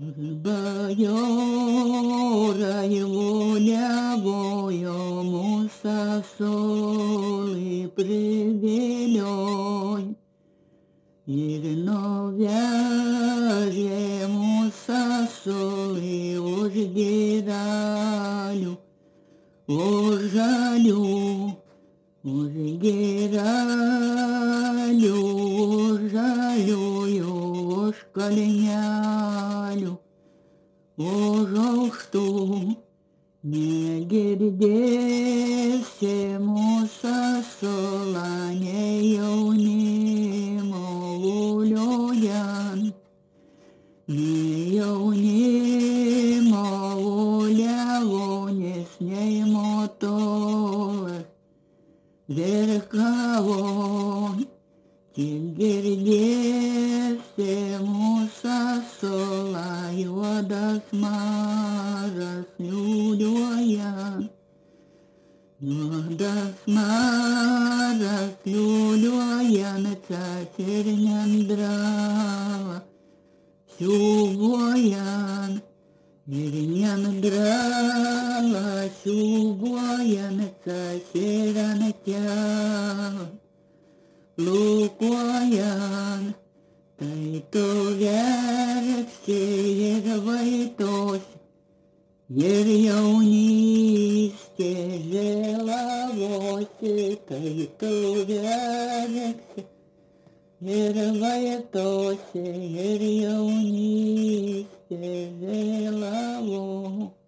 Bajoraju ljevojo mu sa soli priviljon, ir novjerje mu sa soli už giraliu, už žaliu, už giraliu, už žaliųjų, už kalnelių. Už aukštų negirdėsi mūsų sulą, nei jaunimo uliuojant, nei jaunimo uliavonis, nei motoras virkavo. Tik girdėsi mūsų sulą, juodas maras liūliuojant, juodas maras liūliuojant, tas ir nendrala, siūbuojant, ir nendrala, siūbuojant, tas ir ant kelio. Lūkojant, tai tu verksi ir vaitosi, ir jaunystė žėlavosi, tai tu verksi ir vaitosi, ir jaunystė žėlavosi.